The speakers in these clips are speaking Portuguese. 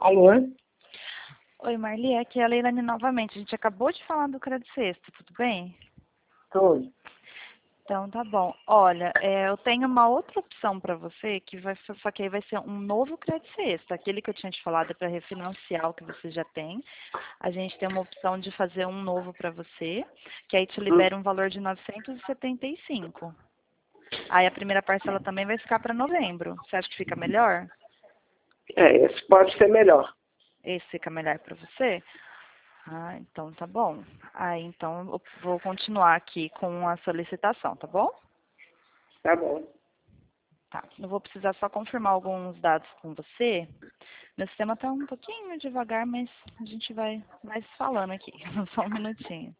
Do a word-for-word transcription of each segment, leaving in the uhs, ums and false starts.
Alô? Oi, Marli, aqui é a Leilane novamente. A gente acabou de falar do Crédito Sexto, tudo bem? Tudo. Então, tá bom. Olha, é, eu tenho uma outra opção para você, que vai, só que aí vai ser um novo Crédito Sexto. Aquele que eu tinha te falado é para refinanciar o que você já tem. A gente tem uma opção de fazer um novo para você, que aí te Hum. libera um valor de novecentos e setenta e cinco. Aí a primeira parcela também vai ficar para novembro. Você acha que fica melhor? É, esse pode ser melhor. Esse fica melhor para você? Ah, então tá bom. Aí então eu vou continuar aqui com a solicitação, tá bom? Tá bom. Tá. Eu vou precisar só confirmar alguns dados com você. Meu sistema tá um pouquinho devagar, mas a gente vai mais falando aqui. Só um minutinho.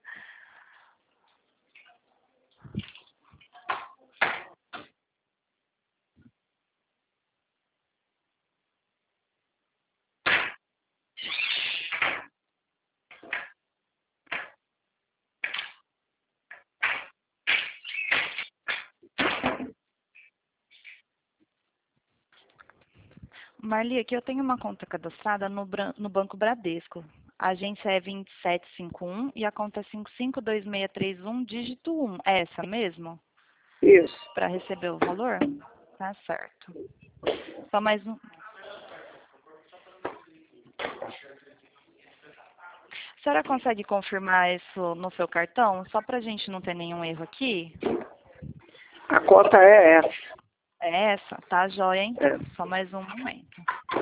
Marli, aqui eu tenho uma conta cadastrada no, Bran- no Banco Bradesco. A agência é vinte e sete cinquenta e um e a conta é cinco cinco dois seis três um, dígito um. É essa mesmo? Isso. Para receber o valor? Tá certo. Só mais um. A senhora consegue confirmar isso no seu cartão? Só para a gente não ter nenhum erro aqui? A conta é essa. É essa? Tá joia, então. É. Só mais um momento.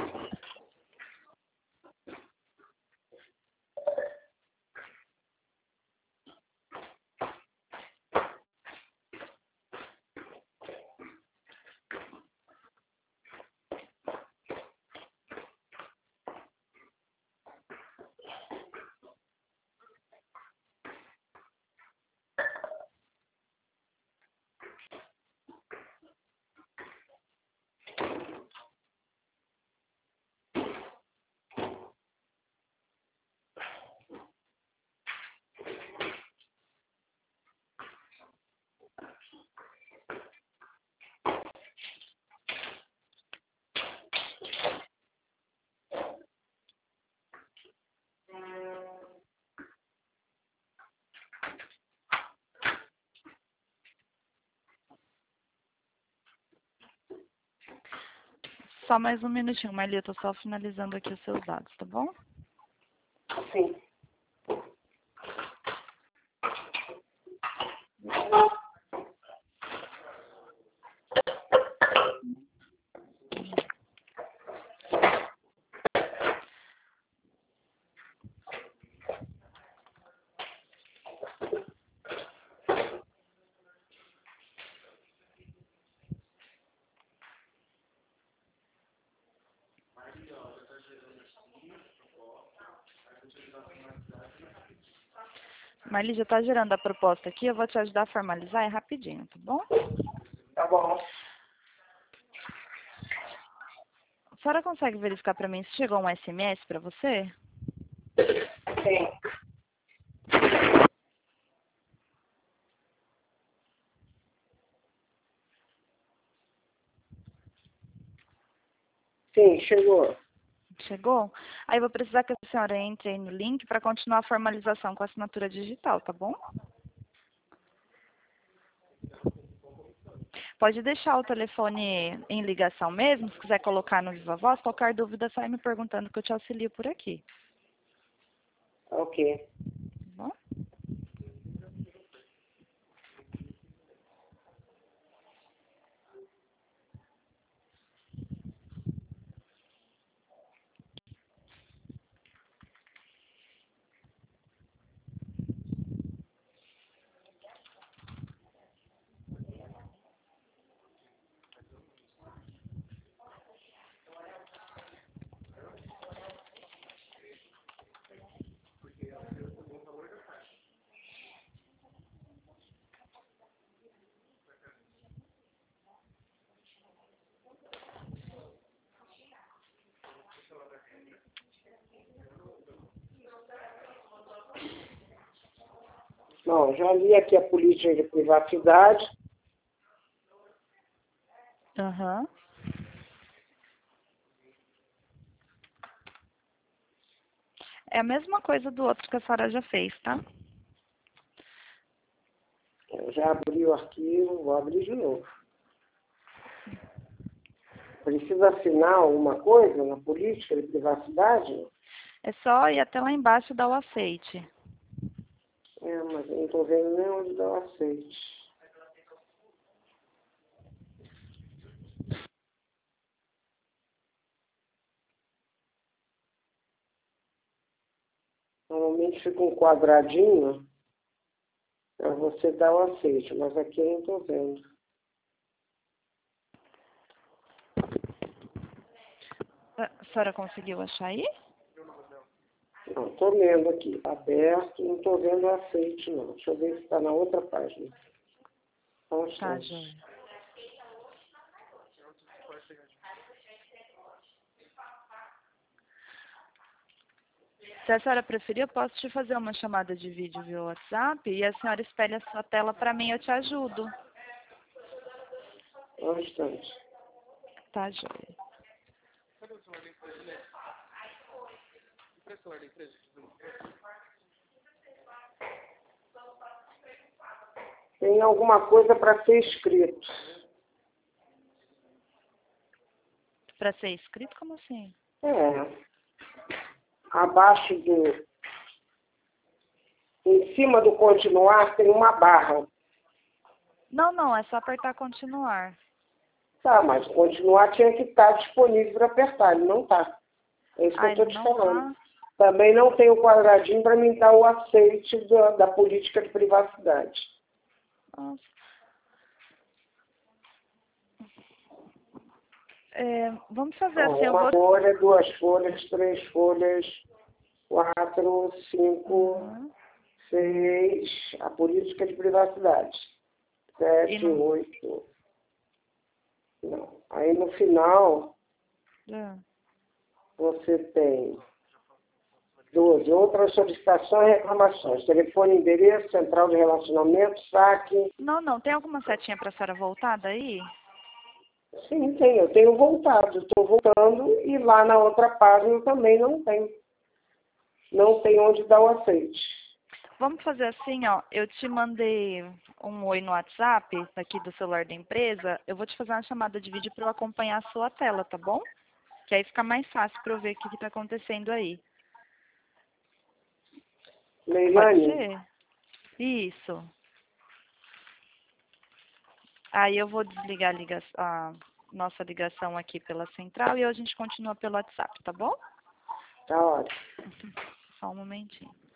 Só mais um minutinho, Marli. Eu tô só finalizando aqui os seus dados, tá bom? Sim. Marli, já tá gerando a proposta aqui. Eu vou te ajudar a formalizar, é rapidinho, tá bom? Tá bom. A senhora consegue verificar para mim se chegou um S M S para você? Sim. Sim, chegou. Chegou? Aí eu vou precisar que a senhora entre aí no link para continuar a formalização com a assinatura digital, tá bom? Pode deixar o telefone em ligação mesmo, se quiser colocar no Viva Voz. Qualquer dúvida, sai me perguntando que eu te auxilio por aqui. Ok. Tá bom? Bom, já li aqui a política de privacidade. Aham. É a mesma coisa do outro que a senhora já fez, tá? Eu já abri o arquivo, vou abrir de novo. Precisa assinar alguma coisa na política de privacidade? É só ir até lá embaixo e dar o aceite. É, mas eu não estou vendo nem onde dá o aceite. Normalmente fica um quadradinho para você dar o aceite, mas aqui eu não estou vendo. A senhora conseguiu achar aí? Não, estou lendo aqui. Aberto, não estou vendo o aceite, não. Deixa eu ver se está na outra página. Só um Tá, instante. joia. Se a senhora preferir, eu posso te fazer uma chamada de vídeo via WhatsApp e a senhora espelha a sua tela para mim, eu te ajudo. Só um instante. Tá, joia. Tem alguma coisa para ser escrito. Para ser escrito, como assim? É. Abaixo do... Em cima do continuar tem uma barra. Não, não, é só apertar continuar. Tá, mas continuar tinha que estar disponível para apertar. Ele não está. É isso que eu Ah, estou ele te não falando. tá? Também não tem o quadradinho para me dar o aceite da, da política de privacidade. Nossa. É, vamos fazer Ó, assim, eu uma vou... folha, duas folhas, três folhas, quatro, cinco, Uhum. seis, a política de privacidade. E Sete, não... oito. Não. Aí no final Ah. você tem doze. Outras solicitações e reclamações. Telefone, endereço, central de relacionamento, saque. Não, não, tem alguma setinha para a senhora voltar daí? Sim, tem. Eu tenho voltado. Estou voltando e lá na outra página também não tem. Não tem onde dar o aceite. Vamos fazer assim, ó. Eu te mandei um oi no WhatsApp, aqui do celular da empresa. Eu vou te fazer uma chamada de vídeo para eu acompanhar a sua tela, tá bom? Que aí fica mais fácil para eu ver o que está acontecendo aí. Pode Leilane, ser? Isso. Aí eu vou desligar a, liga a nossa ligação aqui pela central e a gente continua pelo WhatsApp, tá bom? tá ótimo. Só um momentinho.